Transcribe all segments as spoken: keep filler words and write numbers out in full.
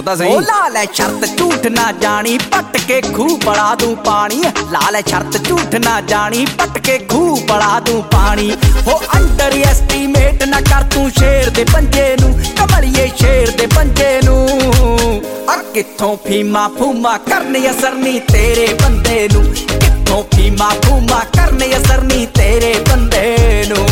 ਤਾਂ ਸਹੀ। ਉਹ ਲਾ ਲੈ ਸ਼ਰਤ ਝੂਠ ਨਾ ਜਾਣੀ ਪੱਟ ਕੇ ਖੂਹ ਬੜਾ ਦੂੰ ਪਾਣੀ। ਲਾ ਲੈ ਸ਼ਰਤ ਝੂਠ ਨਾ ਜਾਣੀ ਪੱਟ ਕੇ ਖੂਹ ਬੜਾ ਦੂੰ ਪਾਣੀ। ਹੋ ਅੰਡਰ ਐਸਟੀਮੇਟ ਨਾ ਕਰ ਤੂੰ ਸ਼ੇਰ ਦੇ ਪੰਜੇ ਨੂੰ, ਕਮਲੀਏ ਸ਼ੇਰ ਦੇ ਪੰਜੇ ਨੂੰ। ਆ ਕਿੱਥੋਂ ਫੀਮਾ ਫੂਮਾ ਕਰਨੀ ਅਸਰ ਨੀ ਤੇਰੇ ਬੰਦੇ ਨੂੰ, ਕਿੱਥੋਂ ਫੀਮਾ ਫੂਮਾ ਕਰਨੀ ਅਸਰ ਨੀ ਤੇਰੇ ਬੰਦੇ ਨੂੰ।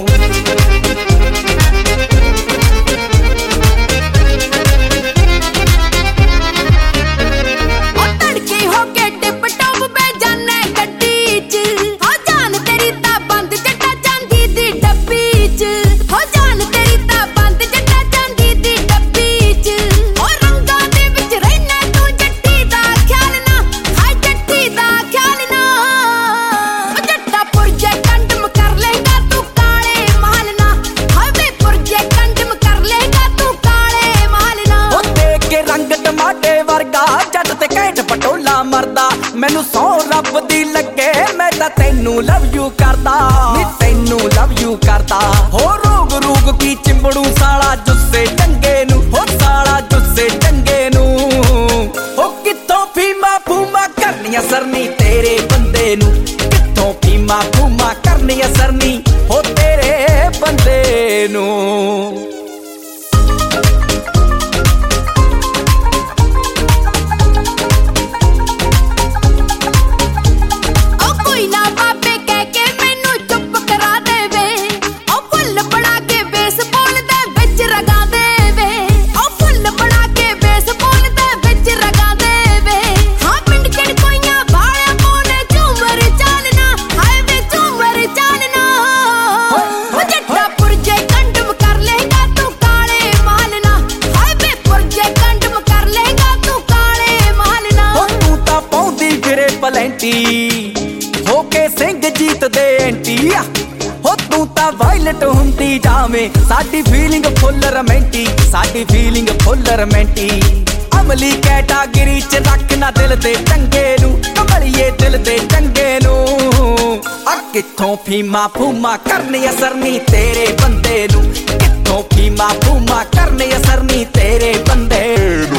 ਜੱਟ ਤੇ ਘੈਂਟ ਪਟੋਲਾ ਮਰਦਾ ਮੈਨੂੰ ਸੌ ਰੱਬ ਦੀ ਲੱਗੇ ਮੈਂ ਤਾਂ ਤੈਨੂੰ ਲਵ ਯੂ ਕਰਦਾ ਨੀ ਤੈਨੂੰ ਲਵ ਯੂ ਕਰਦਾ। ਹੋ ਰੋਗ ਰੂਗ ਕੀ ਚਿੰਬੜੂ ਸਾਲਾ ਜੁੱਸੇ ਚੰਗੇ ਨੂੰ, ਹੋ ਸਾਲਾ ਜੁੱਸੇ ਚੰਗੇ ਨੂੰ। ਹੋ ਕਿੱਥੋਂ ਫੀਮਾ ਫੂਮਾ ਕਰਨੀ ਅਸਰ ਨੀ ਤੇਰੇ ਬੰਦੇ ਨੂੰ, ਕਿੱਥੋਂ ਫੀਮਾ ਫੂਮਾ ਕਰਨੀ ਅਸਰ ਨੀ ਹੋ ਤੇਰੇ ਬੰਦੇ ਨੂੰ। ਹੋ ਕੇ ਸਿੰਘ ਜੀਤ ਦੇ ਐਂਟੀ ਹੋ ਤੂੰ ਤਾਂ ਵਾਇਲਟ ਹੁੰਦੀ ਜਾਵੇਂ, ਸਾਡੀ ਫੀਲਿੰਗ ਫੁੱਲ ਰੋਮਾਂਟੀ, ਸਾਡੀ ਫੀਲਿੰਗ ਫੁੱਲ ਰੋਮਾਂਟੀ। ਅਮਲੀ ਕੈਟਾਗਰੀ ਚ ਰੱਖਣਾ ਦਿਲ ਦੇ ਚੰਗੇ ਨੂੰ, ਕਮਲੀਏ ਦਿਲ ਦੇ ਚੰਗੇ ਨੂੰ। ਆ ਕਿੱਥੋਂ ਫੀਮਾ ਫੂਮਾ ਕਰਨੀ ਅਸਰ ਨੀ ਤੇਰੇ ਬੰਦੇ ਨੂੰ, ਕਿੱਥੋਂ ਫੀਮਾ ਫੂਮਾ ਕਰਨੀ ਅਸਰ ਨੀ ਤੇਰੇ ਬੰਦੇ ਨੂੰ।